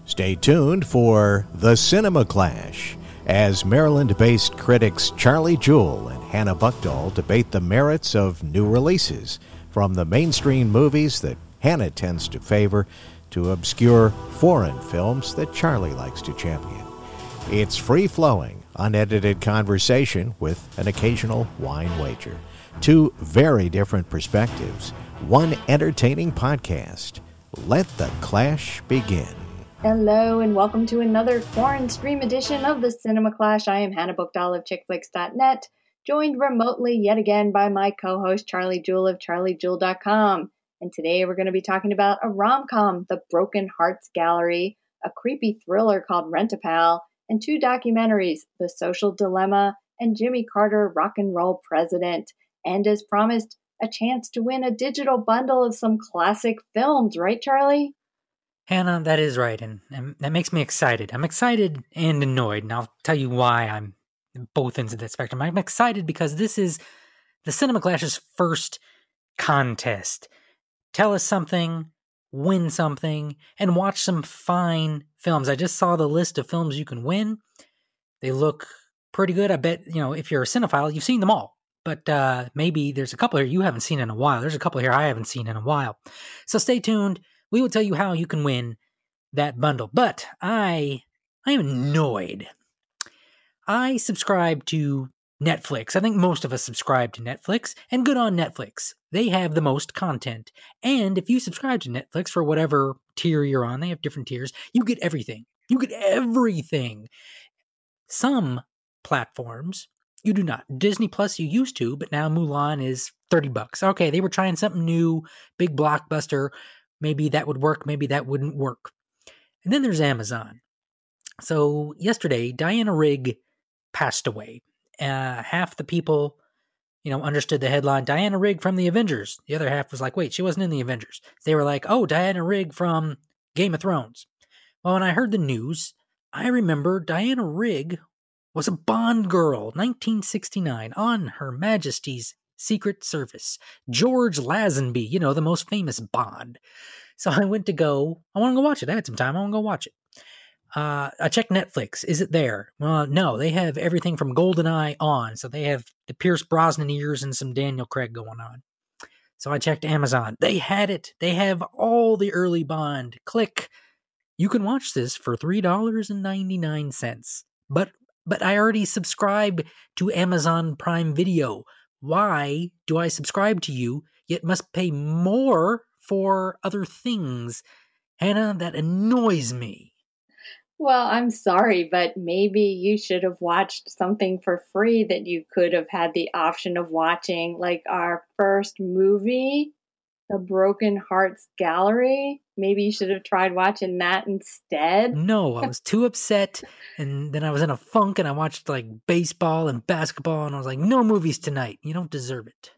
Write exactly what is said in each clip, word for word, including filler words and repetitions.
Stay tuned for The Cinema Clash as Maryland-based critics Charlie Jewell and Hannah Buchdahl debate the merits of new releases, from the mainstream movies that Hannah tends to favor to obscure foreign films that Charlie likes to champion. It's free-flowing, unedited conversation with an occasional wine wager. Two very different perspectives, one entertaining podcast. Let the clash begin. Hello and welcome to another foreign stream edition of the Cinema Clash. I am Hannah Buchdahl of chick flicks dot net, joined remotely yet again by my co-host Charlie Jewell of charlie jewell dot com. And today we're going to be talking about a rom-com, The Broken Hearts Gallery, a creepy thriller called Rent-A-Pal, and two documentaries, The Social Dilemma and Jimmy Carter, Rock and Roll President. And as promised, a chance to win a digital bundle of some classic films, right, Charlie? Hannah, that is right, and, and that makes me excited. I'm excited and annoyed, and I'll tell you why I'm both ends of that spectrum. I'm excited because this is the Cinema Clash's first contest. Tell us something, win something, and watch some fine films. I just saw the list of films you can win. They look pretty good. I bet, you know, if you're a cinephile, you've seen them all. But uh, maybe there's a couple here you haven't seen in a while. There's a couple here I haven't seen in a while. So stay tuned. We will tell you how you can win that bundle. But I, I am annoyed. I subscribe to Netflix. I think most of us subscribe to Netflix, and good on Netflix. They have the most content. And if you subscribe to Netflix for whatever tier you're on, they have different tiers, you get everything. You get everything. Some platforms, you do not. Disney Plus you used to, but now Mulan is thirty bucks. Okay, they were trying something new, big blockbuster. Maybe that would work, maybe that wouldn't work. And then there's Amazon. So yesterday, Diana Rigg passed away. Uh, half the people, you know, understood the headline, Diana Rigg from the Avengers. The other half was like, wait, she wasn't in the Avengers. They were like, oh, Diana Rigg from Game of Thrones. Well, when I heard the news, I remember Diana Rigg was a Bond girl, nineteen sixty-nine, on Her Majesty's Secret Service. George Lazenby, you know, the most famous Bond. So I went to go, I want to go watch it. I had some time. I want to go watch it. Uh, I checked Netflix. Is it there? Well, no, they have everything from GoldenEye on. So they have the Pierce Brosnan ears and some Daniel Craig going on. So I checked Amazon. They had it. They have all the early Bond. Click. You can watch this for three dollars and ninety-nine cents. But, but I already subscribe to Amazon Prime Video. Why do I subscribe to you, yet must pay more for other things? Hannah, that annoys me. Well, I'm sorry, but maybe you should have watched something for free that you could have had the option of watching, like our first movie, The Broken Hearts Gallery. Maybe you should have tried watching that instead. No, I was too upset, and then I was in a funk, and I watched like baseball and basketball, and I was like, no movies tonight. You don't deserve it.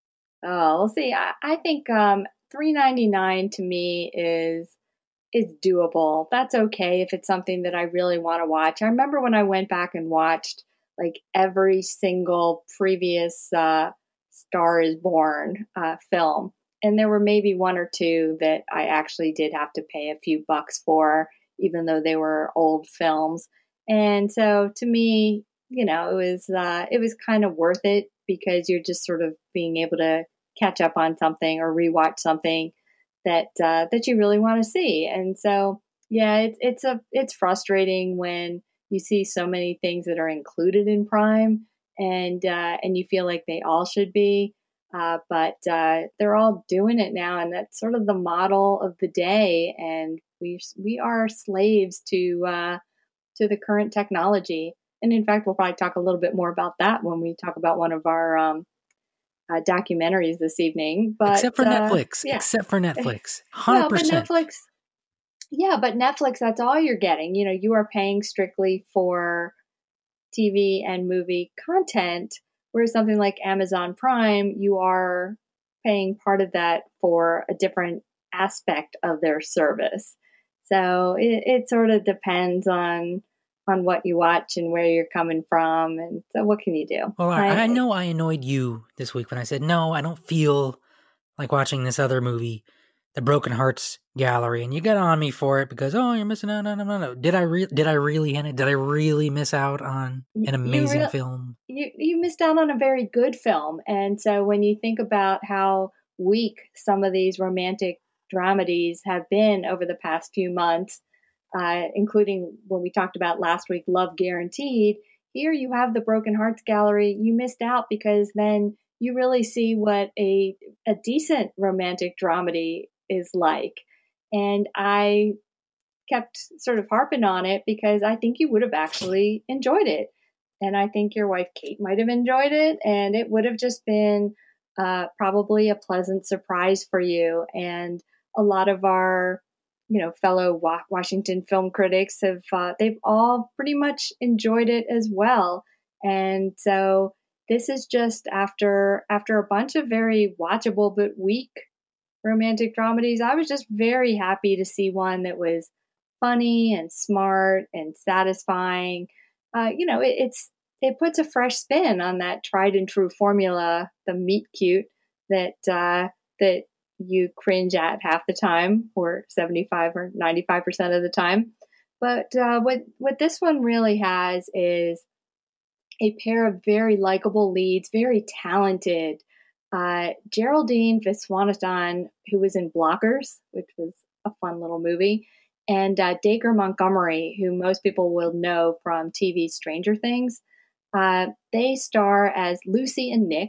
Oh, well, see, I, I think um, three ninety-nine to me is is doable. That's okay if it's something that I really want to watch. I remember when I went back and watched like every single previous uh, Star is Born uh, film. And there were maybe one or two that I actually did have to pay a few bucks for, even though they were old films. And so to me, you know, it was uh, it was kind of worth it because you're just sort of being able to catch up on something or rewatch something that uh, that you really want to see. And so, yeah, it's it's a it's frustrating when you see so many things that are included in Prime, and uh, and you feel like they all should be. Uh, but uh, they're all doing it now, and that's sort of the model of the day. And we we are slaves to uh, to the current technology. And in fact, we'll probably talk a little bit more about that when we talk about one of our um, uh, documentaries this evening. But except for uh, Netflix, yeah. except for Netflix, one hundred percent. Well, but Netflix, yeah, but Netflix, that's all you're getting. You know, you are paying strictly for T V and movie content. Whereas something like Amazon Prime, you are paying part of that for a different aspect of their service. So it, it sort of depends on on what you watch and where you're coming from. And so what can you do? Well, I, I know I annoyed you this week when I said, no, I don't feel like watching this other movie the Broken Hearts Gallery, and you got on me for it because, oh, you're missing out. No, no, no, no. Did I re- Did I really, Hannah? Did I really miss out on You an you, amazing real, film? you you missed out on a very good film, and so when you think about how weak some of these romantic dramedies have been over the past few months, uh, including when we talked about last week, Love Guaranteed. Here you have the Broken Hearts Gallery. You missed out because then you really see what a a decent romantic dramedy is like. And I kept sort of harping on it because I think you would have actually enjoyed it. And I think your wife Kate might have enjoyed it, and it would have just been uh, probably a pleasant surprise for you. And a lot of our, you know, fellow wa- Washington film critics have uh, they've all pretty much enjoyed it as well. And so this is just after after a bunch of very watchable but weak romantic dramedies. I was just very happy to see one that was funny and smart and satisfying. Uh, you know, it, it's it puts a fresh spin on that tried and true formula, the meet cute that uh, that you cringe at half the time, or seventy-five or ninety-five percent of the time. But uh, what what this one really has is a pair of very likable leads, very talented. Uh, Geraldine Viswanathan, who was in Blockers, which was a fun little movie, and uh, Dacre Montgomery, who most people will know from T V Stranger Things. Uh, they star as Lucy and Nick,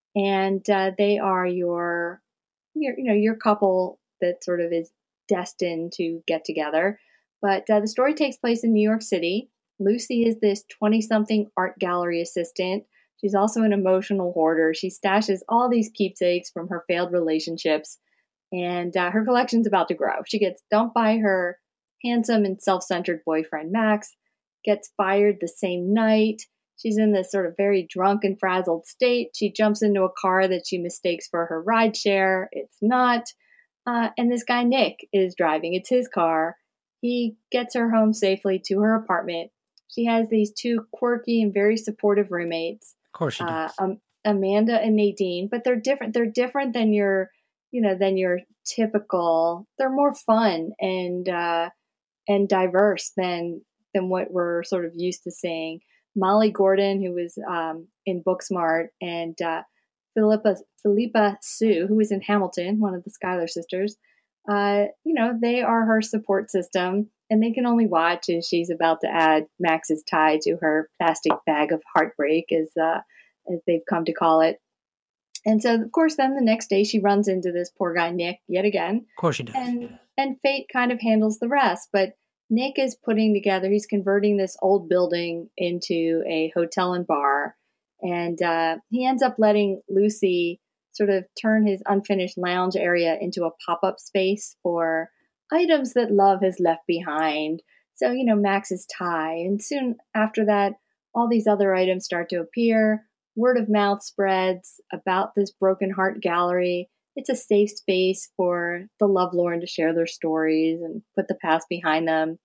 and uh, they are your, your, you know, your couple that sort of is destined to get together. But uh, the story takes place in New York City. Lucy is this twenty-something art gallery assistant. She's also an emotional hoarder. She stashes all these keepsakes from her failed relationships, and uh, her collection's about to grow. She gets dumped by her handsome and self-centered boyfriend, Max, gets fired the same night. She's in this sort of very drunk and frazzled state. She jumps into a car that she mistakes for her rideshare. It's not. Uh, and this guy, Nick, is driving. It's his car. He gets her home safely to her apartment. She has these two quirky and very supportive roommates, Of course she uh, does. um, Amanda and Nadine, but they're different. They're different than your, you know, than your typical. They're more fun and uh, and diverse than than what we're sort of used to seeing. Molly Gordon, who was um, in Booksmart, and uh, Philippa Philippa Sue, who was in Hamilton, one of the Schuyler sisters. Uh, you know, they are her support system, and they can only watch as she's about to add Max's tie to her plastic bag of heartbreak, as uh, as they've come to call it. And so, of course, then the next day she runs into this poor guy Nick yet again, Of course she does. and and fate kind of handles the rest. But Nick is putting together; he's converting this old building into a hotel and bar, and uh, he ends up letting Lucy sort of turn his unfinished lounge area into a pop-up space for items that love has left behind. So, you know, Max's tie. And soon after that, all these other items start to appear. Word of mouth spreads about this Broken Heart Gallery. It's a safe space for the lovelorn to share their stories and put the past behind them.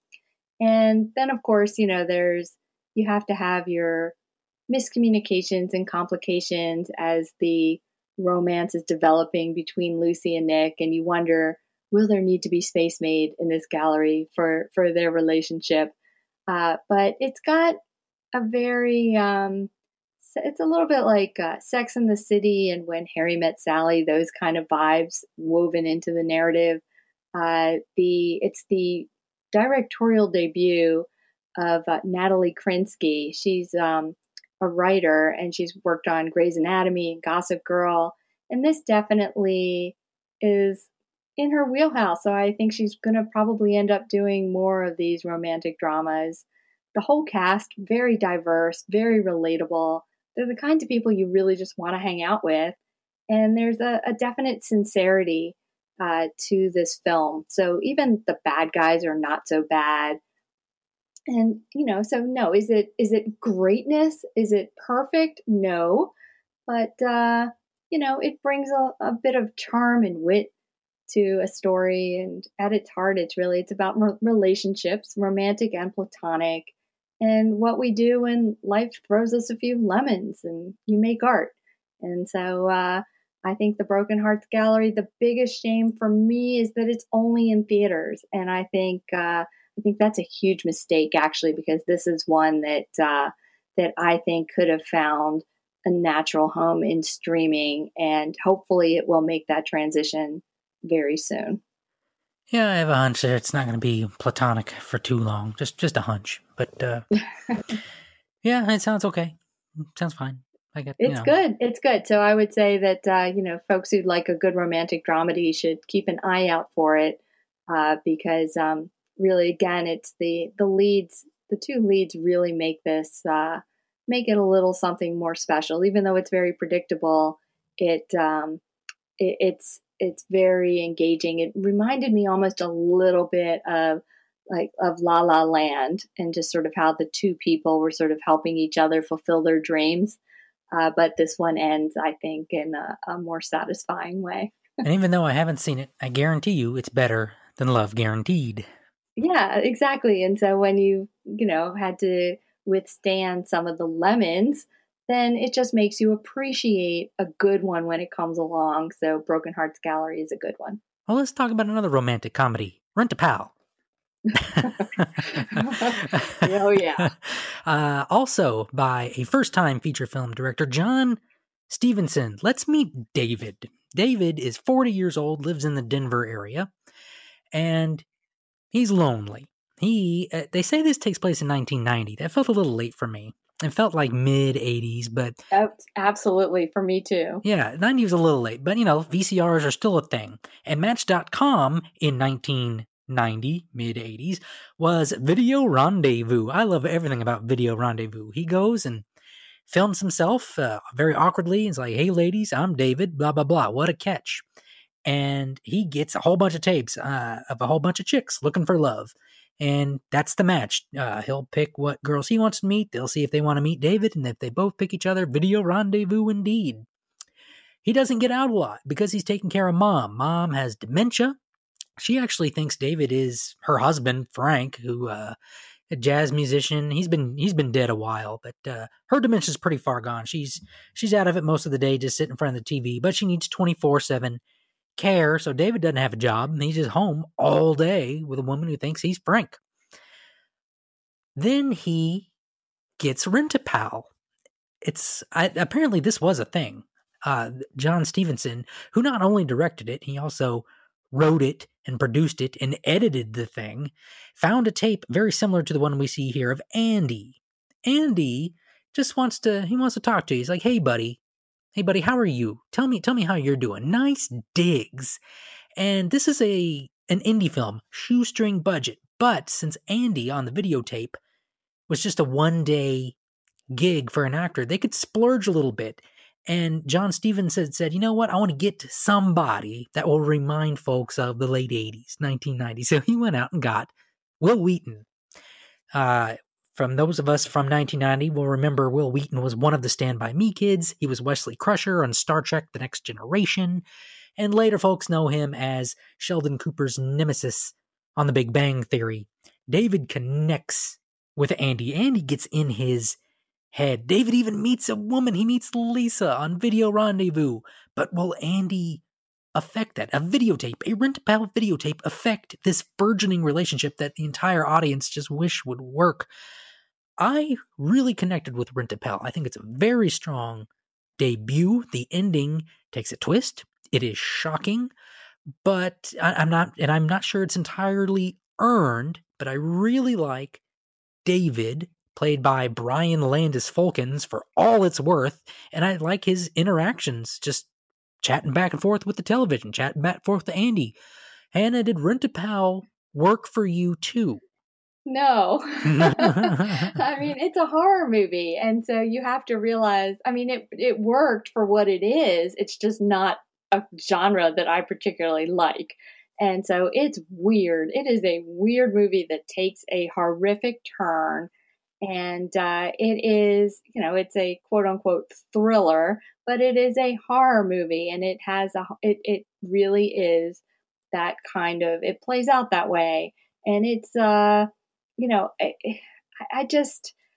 And then, of course, you know, there's, you have to have your miscommunications and complications as the romance is developing between Lucy and Nick, and you wonder, will there need to be space made in this gallery for for their relationship? Uh, but it's got a very um, it's a little bit like uh, Sex and the City and When Harry Met Sally, those kind of vibes woven into the narrative. Uh, the it's the directorial debut of uh, Natalie Krinsky. She's um, a writer, and she's worked on Grey's Anatomy and Gossip Girl. And this definitely is in her wheelhouse. So I think she's going to probably end up doing more of these romantic dramas. The whole cast, very diverse, very relatable. They're the kinds of people you really just want to hang out with. And there's a, a definite sincerity uh, to this film. So even the bad guys are not so bad. And, you know, so no, is it is it greatness? Is it perfect? No. But, uh, you know, it brings a, a bit of charm and wit to a story. And at its heart, it's really, it's about relationships, romantic and platonic, and what we do when life throws us a few lemons and you make art. And so uh, I think the Broken Hearts Gallery, the biggest shame for me is that it's only in theaters. And I think, uh, I think that's a huge mistake actually, because this is one that, uh, that I think could have found a natural home in streaming, and hopefully it will make that transition very soon. Yeah, I have a hunch that it's not going to be platonic for too long. Just just a hunch. But uh, yeah, it sounds okay. Sounds fine. I get, it's you know. good. It's good. So I would say that, uh, you know, folks who'd like a good romantic dramedy should keep an eye out for it, uh, because um, really, again, it's the, the leads, the two leads really make this, uh, make it a little something more special. Even though it's very predictable, it, um, it it's, it's very engaging. It reminded me almost a little bit of like of La La Land, and just sort of how the two people were sort of helping each other fulfill their dreams. Uh, but this one ends, I think, in a, a more satisfying way. And even though I haven't seen it, I guarantee you it's better than Love Guaranteed. Yeah, exactly. And so when you, you know, had to withstand some of the lemons, then it just makes you appreciate a good one when it comes along. So Broken Hearts Gallery is a good one. Well, let's talk about another romantic comedy, Rent-a-Pal. Oh, yeah. Uh, also by a first-time feature film director, John Stevenson. Let's meet David. David is forty years old, lives in the Denver area, and he's lonely. He, uh, they say this takes place in nineteen ninety. That felt a little late for me. It felt like mid-eighties, but... Absolutely, for me too. Yeah, ninety was a little late, but, you know, V C Rs are still a thing. And Match dot com in nineteen ninety, mid-eighties, was Video Rendezvous. I love everything about Video Rendezvous. He goes and films himself uh, very awkwardly. He's like, hey, ladies, I'm David, blah, blah, blah. What a catch. And he gets a whole bunch of tapes uh, of a whole bunch of chicks looking for love. And that's the match. Uh, he'll pick what girls he wants to meet. They'll see if they want to meet David. And if they both pick each other, Video Rendezvous indeed. He doesn't get out a lot because he's taking care of Mom. Mom has dementia. She actually thinks David is her husband, Frank, who uh, a jazz musician. He's been he's been dead a while, but uh, her dementia's pretty far gone. She's she's out of it most of the day, just sitting in front of the T V. But she needs twenty-four seven care, so David doesn't have a job, and he's just home all day with a woman who thinks he's Frank. Then he gets Rent-a-Pal. It's I, apparently this was a thing. Uh, John Stevenson, who not only directed it, he also wrote it and produced it and edited the thing, found a tape very similar to the one we see here of Andy. Andy just wants to, he wants to talk to you. He's like, hey, buddy. Hey, buddy, how are you? Tell me, tell me how you're doing. Nice digs. And this is a an indie film, shoestring budget. But since Andy on the videotape was just a one-day gig for an actor, they could splurge a little bit. And John Stevenson said, you know what? I want to get to somebody that will remind folks of the late eighties, nineteen ninety. So he went out and got Wil Wheaton. Uh, from those of us from nineteen ninety will remember Wil Wheaton was one of the Stand By Me kids. He was Wesley Crusher on Star Trek The Next Generation. And later folks know him as Sheldon Cooper's nemesis on The Big Bang Theory. David connects with Andy. Andy gets in his head. David even meets a woman. He meets Lisa on Video Rendezvous. But will Andy affect that? A videotape, a Rent-a-Pal videotape affect this burgeoning relationship that the entire audience just wish would work? I really connected with Rent-a-Pal. I think it's a very strong debut. The ending takes a twist. It is shocking, but I, I'm not, and I'm not sure it's entirely earned, but I really like David, played by Brian Landis Folkens, for all it's worth, and I like his interactions, just chatting back and forth with the television, chatting back and forth with Andy. Hannah, did Rent-a-Pal work for you too? No. I mean, it's a horror movie, and so you have to realize, I mean, it it worked for what it is. It's just not a genre that I particularly like. And so it's weird. It is a weird movie that takes a horrific turn. And uh, it is, you know, it's a quote unquote thriller, but it is a horror movie, and it has a, it, it really is that kind of, it plays out that way. And it's, uh, you know, I, I just,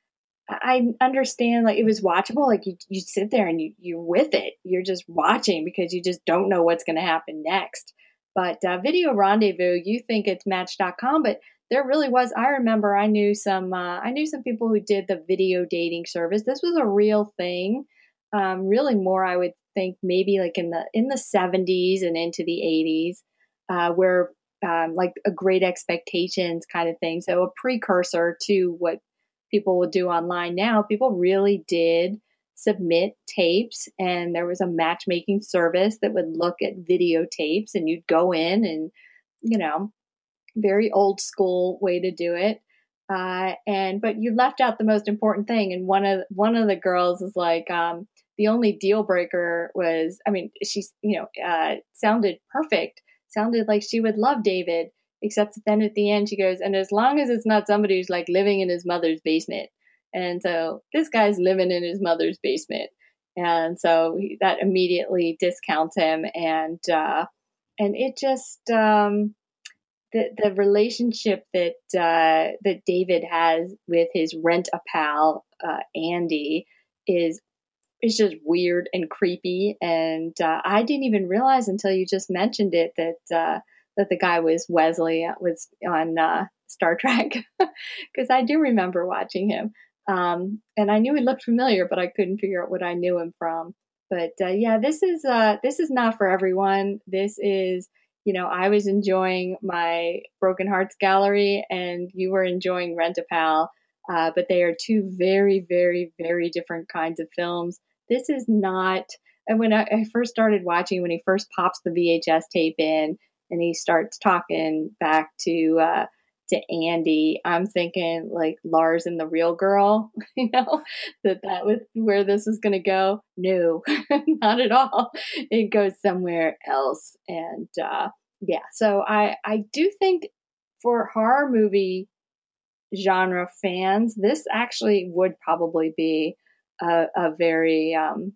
I understand, like, it was watchable. Like, you, you sit there and you, you're with it. You're just watching because you just don't know what's going to happen next. But uh, Video Rendezvous, you think it's Match dot com, but there really was. I remember I knew some uh, I knew some people who did the video dating service. This was a real thing. Um, really more, I would think, maybe like in the in the seventies and into the eighties, uh, where um, like a Great Expectations kind of thing. So a precursor to what people will do online now. People really did submit tapes, and there was a matchmaking service that would look at videotapes, and you'd go in and, you know, very old school way to do it. Uh, and but you left out the most important thing. And one of one of the girls is like, um, the only deal breaker was, I mean, she's, you know, uh, sounded perfect, sounded like she would love David, except then at the end she goes, and as long as it's not somebody who's like living in his mother's basement. And so this guy's living in his mother's basement, and so he, that immediately discounts him. And uh, and it just. Um, The, the relationship that uh, that David has with his rent-a-pal, uh, Andy, is is just weird and creepy. And uh, I didn't even realize until you just mentioned it that uh, that the guy was Wesley, was on uh, Star Trek, because I do remember watching him. Um, and I knew he looked familiar, but I couldn't figure out what I knew him from. But uh, yeah, this is uh, this is not for everyone. This is. You know, I was enjoying my Broken Hearts Gallery, and you were enjoying Rent-A-Pal, uh, but they are two very, very, very different kinds of films. This is not, and when I, I first started watching, when he first pops the V H S tape in and he starts talking back to uh, to Andy, I'm thinking like Lars and the Real Girl, you know, that that was where this was going to go. No, not at all. It goes somewhere else. And uh, yeah, so I, I do think for horror movie genre fans, this actually would probably be a, a very um,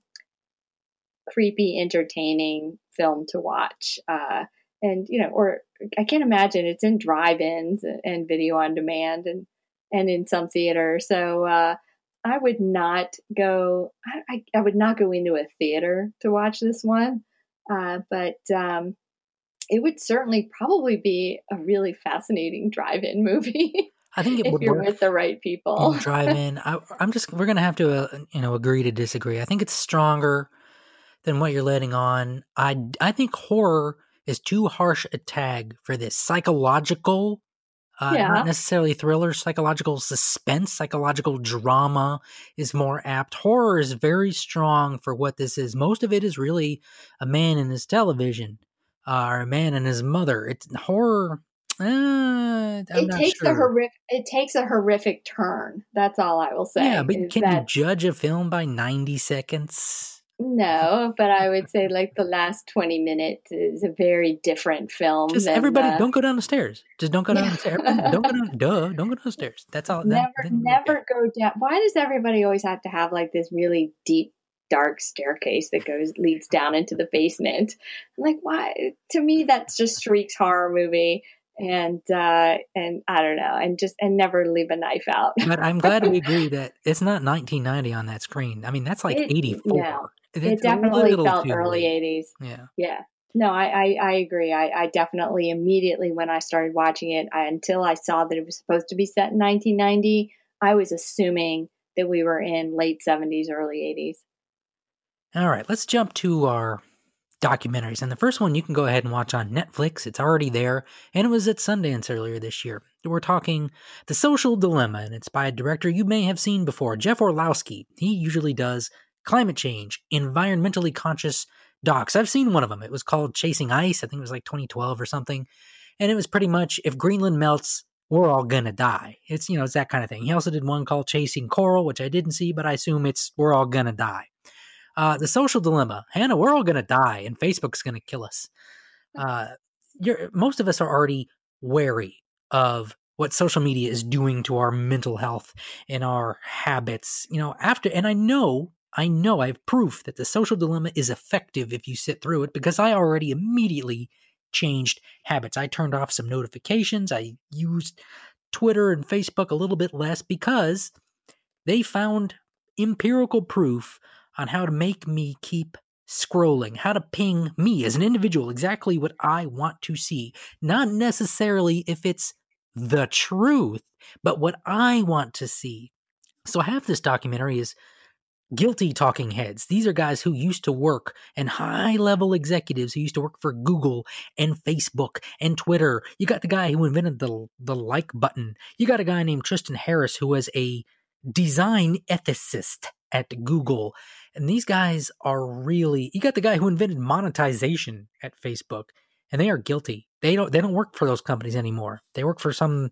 creepy, entertaining film to watch. Uh, and, you know, or I can't imagine it's in drive-ins and video on demand and, and in some theaters. So uh, I would not go, I, I, I would not go into a theater to watch this one. Uh, but um, it would certainly probably be a really fascinating drive-in movie. I think it if would you're work with the right people. in drive-in. I, I'm just, we're going to have to, uh, you know, agree to disagree. I think it's stronger than what you're letting on. I, I think horror is too harsh a tag for this psychological, uh, Yeah. not necessarily thriller, psychological suspense, psychological drama is more apt. Horror is very strong for what this is. Most of it is really a man and his television, uh, or a man and his mother. It's horror. Uh, I'm it not takes sure. a horrific. It takes a horrific turn. That's all I will say. Yeah, but is can you that- judge a film by ninety seconds? No, but I would say like the last twenty minutes is a very different film. Just than, everybody, uh, don't go down the stairs. Just don't go down the stairs. Everybody, don't go down. Duh, don't go down the stairs. That's all. never, then, then, never okay. go down. Why does everybody always have to have like this really deep, dark staircase that goes leads down into the basement? I'm like, why? To me, that's just Shriek's horror movie. And uh, and I don't know, and just and never leave a knife out. But I'm glad we agree that it's not nineteen ninety on that screen. I mean, that's like It- eighty-four. yeah. It's It a definitely little felt too early late. eighties. Yeah. Yeah. No, I, I, I agree. I, I definitely immediately when I started watching it, I, until I saw that it was supposed to be set in nineteen ninety, I was assuming that we were in late seventies, early eighties. All right, let's jump to our documentaries. And the first one you can go ahead and watch on Netflix. It's already there, and it was at Sundance earlier this year. We're talking The Social Dilemma, and it's by a director you may have seen before, Jeff Orlowski. He usually does climate change, environmentally conscious docs. I've seen one of them. It was called Chasing Ice. I think it was like twenty twelve or something. And it was pretty much, if Greenland melts, we're all gonna die. It's, you know, it's that kind of thing. He also did one called Chasing Coral, which I didn't see, but I assume it's we're all gonna die. Uh, the Social Dilemma. Hannah, we're all gonna die, and Facebook's gonna kill us. Uh, you're, most of us are already wary of what social media is doing to our mental health and our habits. You know, after, and I know, I know I have proof that the Social Dilemma is effective if you sit through it, because I already immediately changed habits. I turned off some notifications. I used Twitter and Facebook a little bit less because They found empirical proof on how to make me keep scrolling, how to ping me as an individual exactly what I want to see. Not necessarily if it's the truth, but what I want to see. So half this documentary is guilty talking heads. These are guys who used to work, and high-level executives who used to work for Google and Facebook and Twitter. You got the guy who invented the, the like button. You got a guy named Tristan Harris who was a design ethicist at Google. And these guys are really, you got the guy who invented monetization at Facebook, and they are guilty. They don't, they don't work for those companies anymore. They work for some,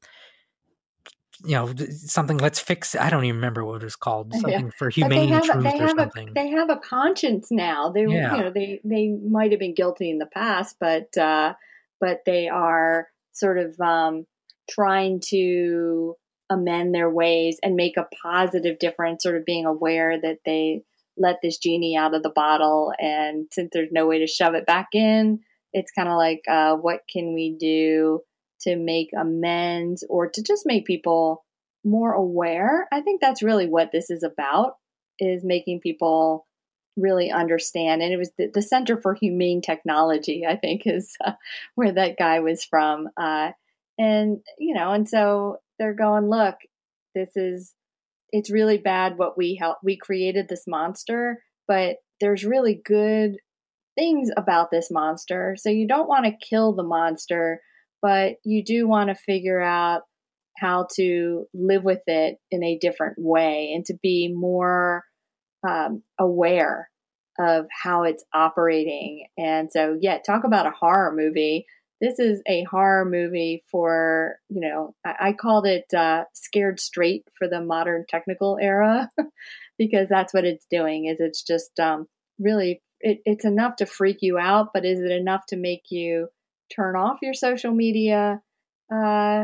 you know, something, let's fix, I don't even remember what it was called, something yeah. for humane have, truth they or have something. A, they have a conscience now. They, yeah. you know, they, they might have been guilty in the past, but, uh, but they are sort of um, trying to amend their ways and make a positive difference, sort of being aware that they let this genie out of the bottle. And since there's no way to shove it back in, it's kind of like, uh, what can we do to make amends or to just make people more aware? I think that's really what this is about, is making people really understand. And it was the, the Center for Humane Technology, I think, is uh, where that guy was from. Uh, and, you know, and so they're going, look, this is, it's really bad what we helped. We created this monster, but there's really good things about this monster. So you don't want to kill the monster, but you do want to figure out how to live with it in a different way and to be more um, aware of how it's operating. And so, yeah, talk about a horror movie. This is a horror movie for, you know, I, I called it uh, Scared Straight for the modern technical era, because that's what it's doing, is it's just um, really, it, it's enough to freak you out, but is it enough to make you turn off your social media? Uh,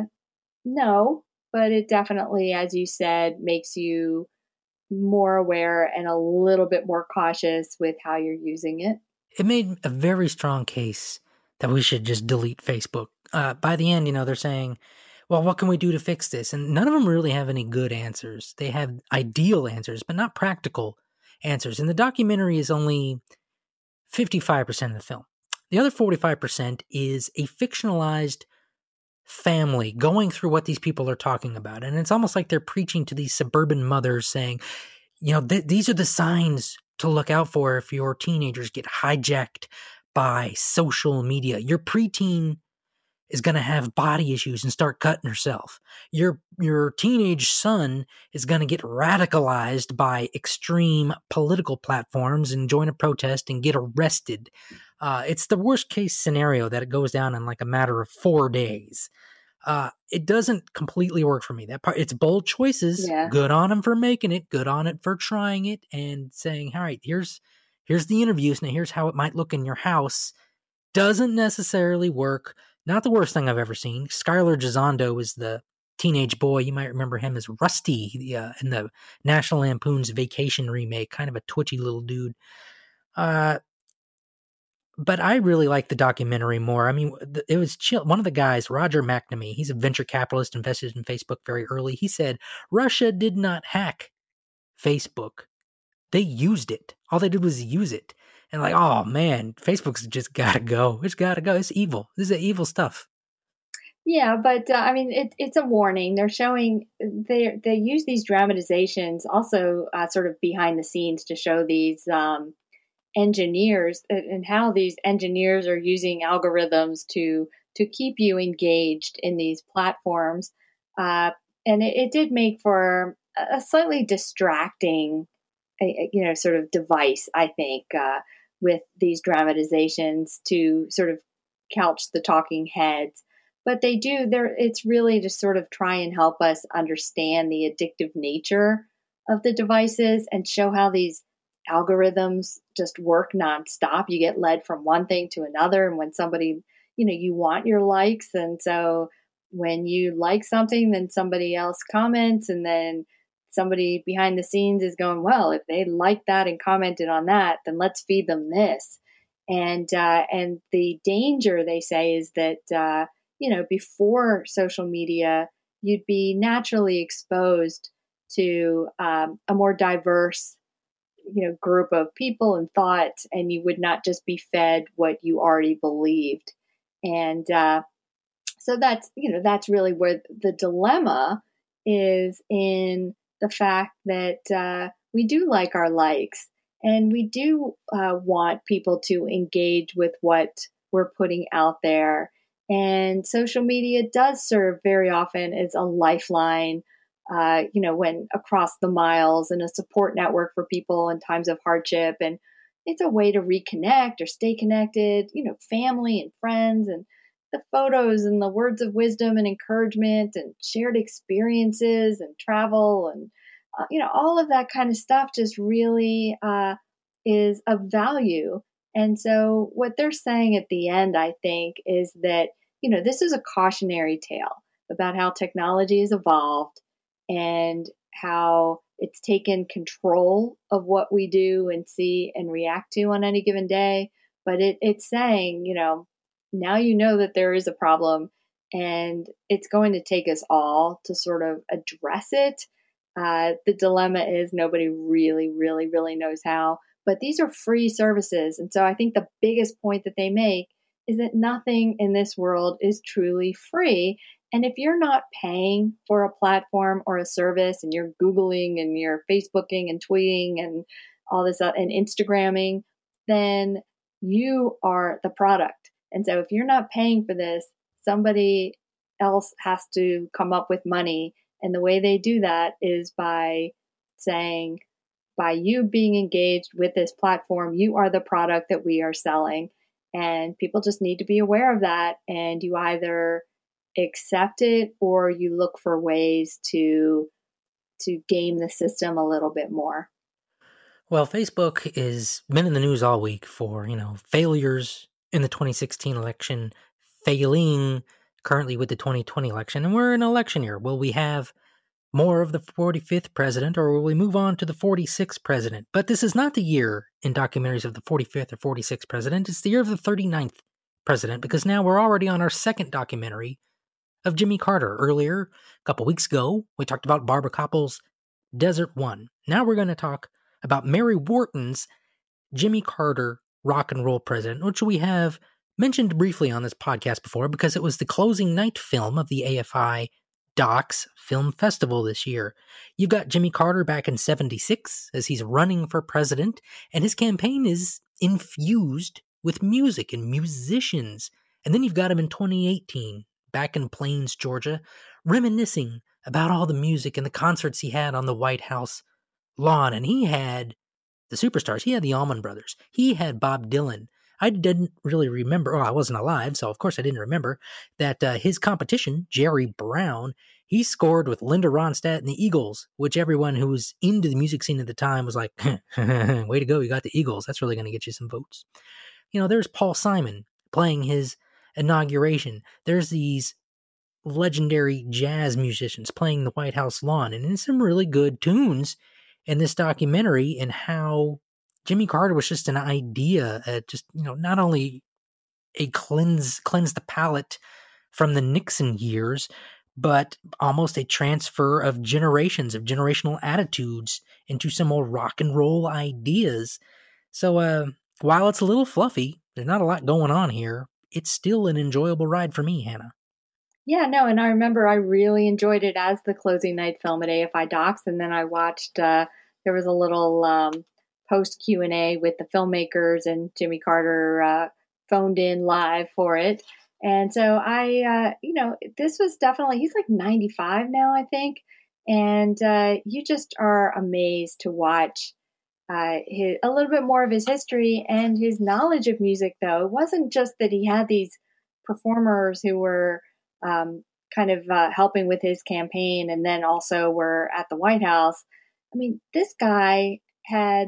no, but it definitely, as you said, makes you more aware and a little bit more cautious with how you're using it. It made a very strong case that we should just delete Facebook. Uh, by the end, you know, they're saying, well, what can we do to fix this? And none of them really have any good answers. They have ideal answers, but not practical answers. And the documentary is only fifty-five percent of the film. The other forty-five percent is a fictionalized family going through what these people are talking about. And it's almost like they're preaching to these suburban mothers saying, you know, th- these are the signs to look out for if your teenagers get hijacked by social media. Your preteen is going to have body issues and start cutting herself. Your your teenage son is going to get radicalized by extreme political platforms and join a protest and get arrested. Uh, it's the worst case scenario that it goes down in like a matter of four days. Uh, it doesn't completely work for me. That part, it's bold choices. Yeah. Good on him for making it. Good on it for trying it and saying, all right, here's here's the interviews. Now here's how it might look in your house. Doesn't necessarily work. Not the worst thing I've ever seen. Skylar Gisondo is the teenage boy. You might remember him as Rusty uh, in the National Lampoon's Vacation remake. Kind of a twitchy little dude. Uh, but I really like the documentary more. I mean, it was chill. One of the guys, Roger McNamee, he's a venture capitalist, invested in Facebook very early. He said, Russia did not hack Facebook. They used it. All they did was use it. And like, oh man, Facebook's just gotta go. It's gotta go. It's evil. This is evil stuff. Yeah, but uh, I mean, it, it's a warning. They're showing they they use these dramatizations also uh, sort of behind the scenes to show these um, engineers and how these engineers are using algorithms to to keep you engaged in these platforms. Uh, and it, it did make for a slightly distracting, you know, sort of device, I think, uh, with these dramatizations to sort of couch the talking heads. But they do, there. It's really to sort of try and help us understand the addictive nature of the devices and show how these algorithms just work nonstop. You get led from one thing to another. And when somebody, you know, you want your likes. And so when you like something, then somebody else comments, and then somebody behind the scenes is going, well, if they liked that and commented on that, then let's feed them this. And, uh, and the danger, they say, is that, uh, you know, before social media, you'd be naturally exposed to um, a more diverse, you know, group of people and thoughts, and you would not just be fed what you already believed. And uh, so that's, you know, that's really where the dilemma is, in the fact that uh, we do like our likes, and we do uh, want people to engage with what we're putting out there. And social media does serve very often as a lifeline, uh, you know, when across the miles, and a support network for people in times of hardship. And it's a way to reconnect or stay connected, you know, family and friends, and the photos and the words of wisdom and encouragement and shared experiences and travel and, uh, you know, all of that kind of stuff just really uh, is of value. And so what they're saying at the end, I think, is that, you know, this is a cautionary tale about how technology has evolved and how it's taken control of what we do and see and react to on any given day. But it, it's saying, you know, now you know that there is a problem, and it's going to take us all to sort of address it. Uh, the dilemma is nobody really, really, really knows how. But these are free services. And so I think the biggest point that they make is that nothing in this world is truly free. And if you're not paying for a platform or a service, and you're Googling and you're Facebooking and tweeting and all this uh, and Instagramming, then you are the product. And so if you're not paying for this, somebody else has to come up with money. And the way they do that is by saying, by you being engaged with this platform, you are the product that we are selling. And people just need to be aware of that. And you either accept it or you look for ways to to game the system a little bit more. Well, Facebook has been in the news all week for, you know, failures in the twenty sixteen election, failing currently with the twenty twenty election. And we're in an election year. Will we have more of the forty-fifth president, or will we move on to the forty-sixth president? But this is not the year in documentaries of the forty-fifth or forty-sixth president. It's the year of the thirty-ninth president, because now we're already on our second documentary of Jimmy Carter. Earlier, a couple weeks ago, we talked about Barbara Koppel's Desert One. Now we're going to talk about Mary Wharton's Jimmy Carter, Rock and Roll President, which we have mentioned briefly on this podcast before because it was the closing night film of the A F I Docs Film Festival this year. You've got Jimmy Carter back in seventy-six as he's running for president, and his campaign is infused with music and musicians. And then you've got him in twenty eighteen, back in Plains, Georgia, reminiscing about all the music and the concerts he had on the White House lawn. And he had the superstars. He had the Allman Brothers. He had Bob Dylan. I didn't really remember, oh, I wasn't alive, so of course I didn't remember, that uh, his competition, Jerry Brown, he scored with Linda Ronstadt and the Eagles, which everyone who was into the music scene at the time was like, way to go, you got the Eagles. That's really going to get you some votes. You know, there's Paul Simon playing his inauguration. There's these legendary jazz musicians playing the White House lawn, and in some really good tunes in this documentary, and how Jimmy Carter was just an idea, uh, just, you know, not only a cleanse, cleanse the palate from the Nixon years, but almost a transfer of generations, of generational attitudes into some more rock and roll ideas. So uh, while it's a little fluffy, there's not a lot going on here, it's still an enjoyable ride for me, Hannah. Yeah, no, and I remember I really enjoyed it as the closing night film at A F I Docs, and then I watched, uh, there was a little um, post Q and A with the filmmakers, and Jimmy Carter uh, phoned in live for it. And so I, uh, you know, this was definitely, he's like ninety-five now, I think, and uh, you just are amazed to watch uh, his, a little bit more of his history and his knowledge of music, though. It wasn't just that he had these performers who were Um, kind of uh, helping with his campaign, and then also were at the White House. I mean, this guy had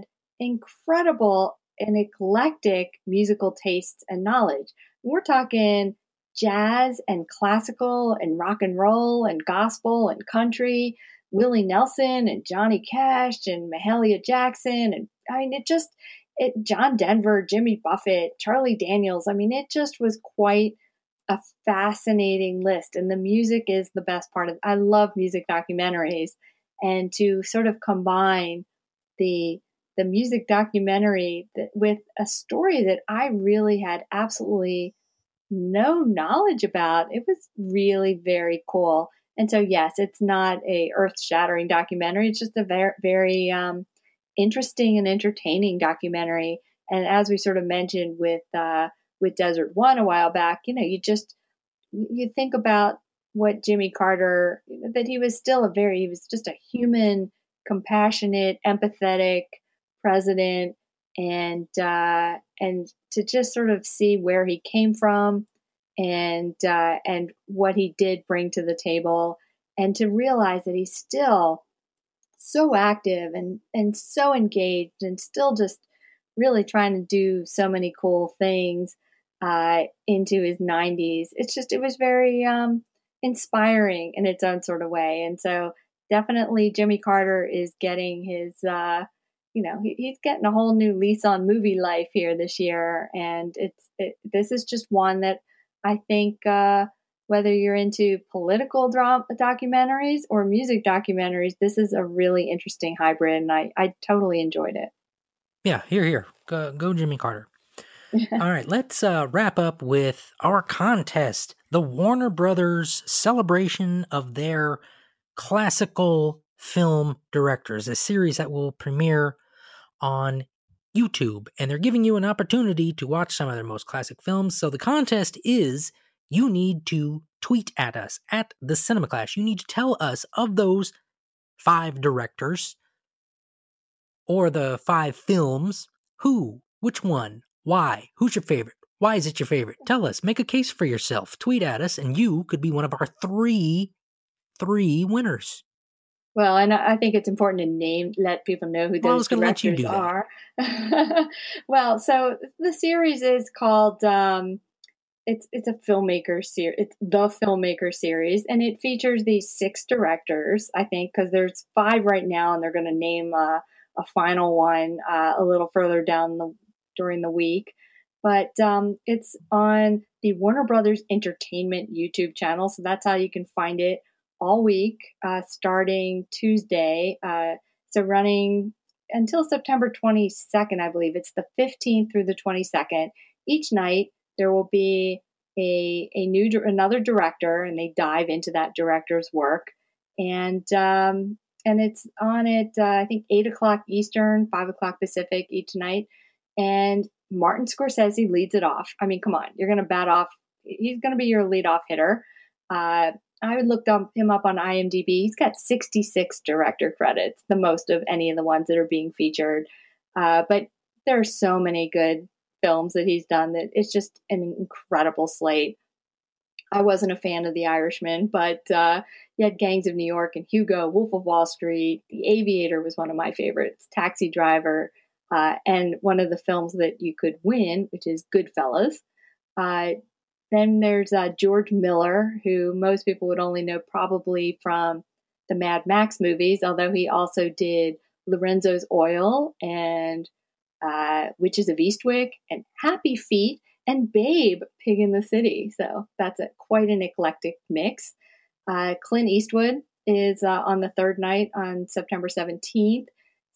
incredible and eclectic musical tastes and knowledge. We're talking jazz and classical and rock and roll and gospel and country, Willie Nelson and Johnny Cash and Mahalia Jackson. And I mean, it just, it, John Denver, Jimmy Buffett, Charlie Daniels. I mean, it just was quite a fascinating list, and the music is the best part of it. I love music documentaries, and to sort of combine the the music documentary that, with a story that I really had absolutely no knowledge about. It was really very cool. And so, yes, it's not a earth-shattering documentary. It's just a very, very um, interesting and entertaining documentary. And as we sort of mentioned with uh, with Desert One a while back, you know, you just you think about what Jimmy Carter, that he was still a very, he was just a human, compassionate, empathetic president, and uh, and to just sort of see where he came from, and uh, and what he did bring to the table, and to realize that he's still so active and and so engaged, and still just really trying to do so many cool things uh, into his nineties. It's just, it was very um, inspiring in its own sort of way. And so definitely Jimmy Carter is getting his, uh, you know, he, he's getting a whole new lease on movie life here this year. And it's, it, this is just one that I think, uh, whether you're into political drama documentaries or music documentaries, this is a really interesting hybrid, and I, I totally enjoyed it. Yeah, here, here. Go, go Jimmy Carter. All right, let's uh, wrap up with our contest, the Warner Brothers celebration of their classical film directors, a series that will premiere on YouTube. And they're giving you an opportunity to watch some of their most classic films. So the contest is, you need to tweet at us, at the Cinema Clash. You need to tell us of those five directors or the five films, who, which one, why, who's your favorite, why is it your favorite? Tell us, make a case for yourself, tweet at us, and you could be one of our three, three winners. Well, and I think it's important to name, let people know who Well, I those was gonna let you directors do are. Well, so the series is called, um, it's it's a filmmaker series. It's the filmmaker series, and it features these six directors, I think, because there's five right now, and they're going to name uh, a final one uh, a little further down the during the week. But um, it's on the Warner Brothers Entertainment YouTube channel, so that's how you can find it all week, uh, starting Tuesday. Uh, so running until September twenty-second, I believe. It's the fifteenth through the twenty-second. Each night there will be a a new another director, and they dive into that director's work. And um, and it's on at uh, I think eight o'clock Eastern, five o'clock Pacific each night. And Martin Scorsese leads it off. I mean, come on, you're going to bat off. He's going to be your leadoff hitter. Uh, I would look up, him up on IMDb. He's got sixty-six director credits, the most of any of the ones that are being featured. Uh, but there are so many good films that he's done that it's just an incredible slate. I wasn't a fan of The Irishman, but uh, you had Gangs of New York and Hugo, Wolf of Wall Street. The Aviator was one of my favorites, Taxi Driver, uh, and one of the films that you could win, which is Goodfellas. Uh, then there's uh, George Miller, who most people would only know probably from the Mad Max movies, although he also did Lorenzo's Oil and uh, Witches of Eastwick and Happy Feet and Babe, Pig in the City. So that's a, quite an eclectic mix. Uh, Clint Eastwood is uh, on the third night on September seventeenth.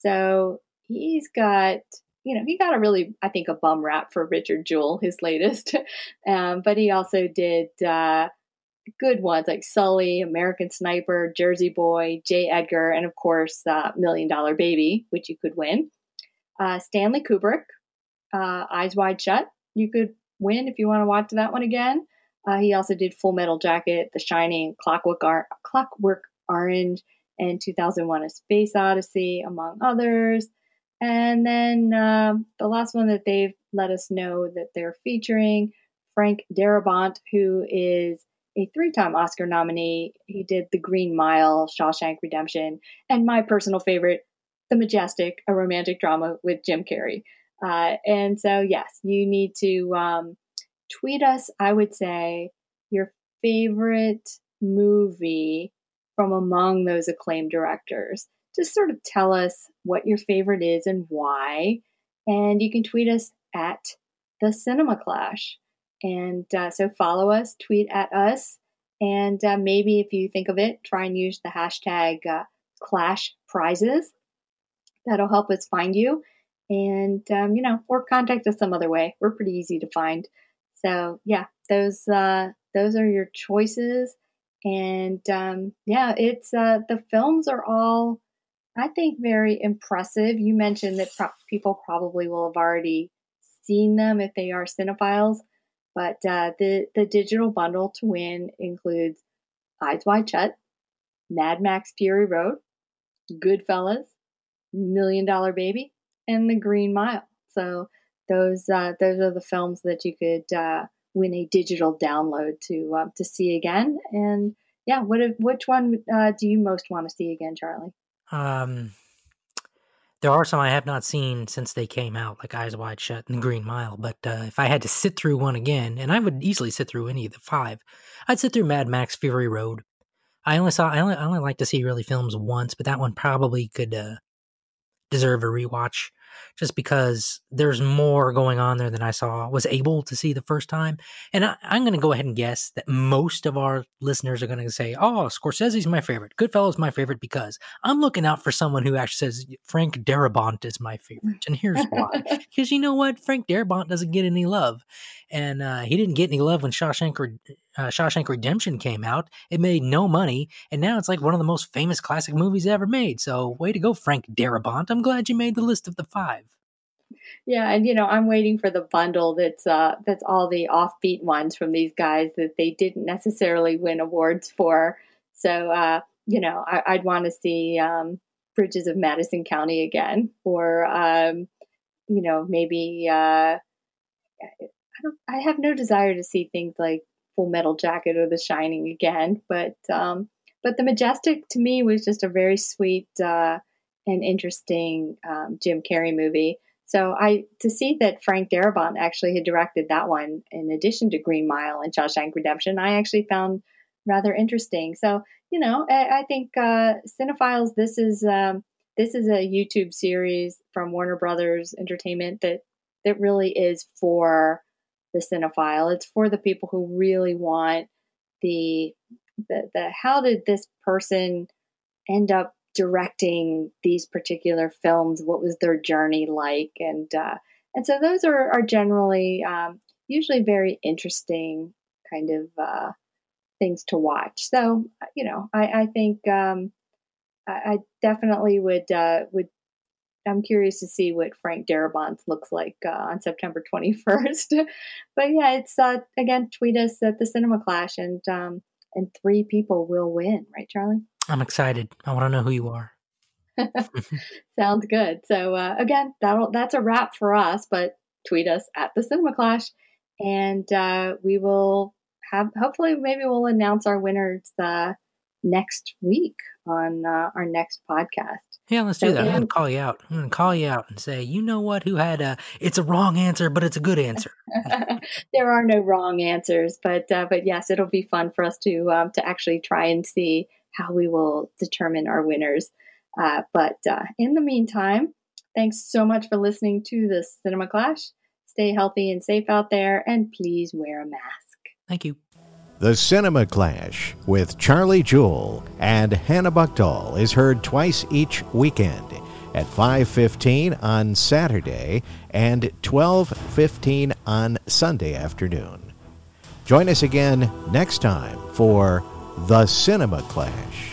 So he's got, you know, he got a really, I think, a bum rap for Richard Jewell, his latest. um, but he also did uh, good ones like Sully, American Sniper, Jersey Boy, J. Edgar, and of course, uh, Million Dollar Baby, which you could win. Uh, Stanley Kubrick, uh, Eyes Wide Shut, you could win if you want to watch that one again. Uh, he also did Full Metal Jacket, The Shining, Clockwork, Ar- Clockwork Orange, and two thousand one: A Space Odyssey, among others. And then um, the last one that they've let us know that they're featuring, Frank Darabont, who is a three-time Oscar nominee. He did The Green Mile, Shawshank Redemption, and my personal favorite, The Majestic, a romantic drama with Jim Carrey. Uh, and so, yes, you need to um, tweet us, I would say, your favorite movie from among those acclaimed directors. Just sort of tell us what your favorite is and why. And you can tweet us at the Cinema Clash. And uh, so follow us, tweet at us. And uh, maybe if you think of it, try and use the hashtag uh, Clash prizes. That'll help us find you. And, um, you know, or contact us some other way. We're pretty easy to find. So, yeah, those uh, those are your choices. And, um, yeah, it's uh, the films are all, I think, very impressive. You mentioned that pro- people probably will have already seen them if they are cinephiles. But uh, the, the digital bundle to win includes Eyes Wide Shut, Mad Max Fury Road, Goodfellas, Million Dollar Baby, and The Green Mile. So those uh, those are the films that you could uh, win a digital download to uh, to see again. And yeah, what if, which one uh, do you most want to see again, Charlie? Um, there are some I have not seen since they came out, like Eyes Wide Shut and The Green Mile. But uh, if I had to sit through one again, and I would easily sit through any of the five, I'd sit through Mad Max Fury Road. I only saw I only, I only like to see really films once, but that one probably could uh, deserve a rewatch, just because there's more going on there than I saw was able to see the first time. And I, I'm going to go ahead and guess that most of our listeners are going to say, "Oh, Scorsese's my favorite. Goodfellas is my favorite," because I'm looking out for someone who actually says Frank Darabont is my favorite. And here's why: because you know what, Frank Darabont doesn't get any love, and uh, he didn't get any love when Shawshank Re- uh, Shawshank Redemption came out. It made no money, and now it's like one of the most famous classic movies ever made. So, way to go, Frank Darabont! I'm glad you made the list of the five. Yeah, and you know, I'm waiting for the bundle that's uh, that's all the offbeat ones from these guys that they didn't necessarily win awards for. So, uh, you know, I, I'd want to see um, Bridges of Madison County again, or um, you know, maybe uh, I don't. I have no desire to see things like Full Metal Jacket or The Shining again, but um, but The Majestic to me was just a very sweet uh, and interesting um, Jim Carrey movie. So I to see that Frank Darabont actually had directed that one in addition to Green Mile and Shawshank Redemption, I actually found rather interesting. So you know, I, I think uh, Cinephiles. This is um, this is a YouTube series from Warner Brothers Entertainment that that really is for the cinephile. It's for the people who really want the the, the how did this person end up directing these particular films? What was their journey like? And uh, and so those are are generally um, usually very interesting kind of uh, things to watch. So you know, I, I think um, I, I definitely would uh, would. I'm curious to see what Frank Darabont looks like uh, on September twenty-first. But yeah, it's uh, again, tweet us at the Cinema Clash, and um, and three people will win, right, Charlie? I'm excited. I want to know who you are. Sounds good. So uh, again, that'll that's a wrap for us. But tweet us at the Cinema Clash, and uh, we will have hopefully maybe we'll announce our winners uh, next week on uh, our next podcast. Yeah, let's do so that. I'm going to call you out. I'm going to call you out and say, you know what? Who had a? It's a wrong answer, but it's a good answer. There are no wrong answers, but uh, but yes, it'll be fun for us to um, to actually try and see how we will determine our winners. Uh, but uh, in the meantime, thanks so much for listening to the Cinema Clash. Stay healthy and safe out there, and please wear a mask. Thank you. The Cinema Clash with Charlie Jewell and Hannah Buchdahl is heard twice each weekend at five fifteen on Saturday and twelve fifteen on Sunday afternoon. Join us again next time for The Cinema Clash.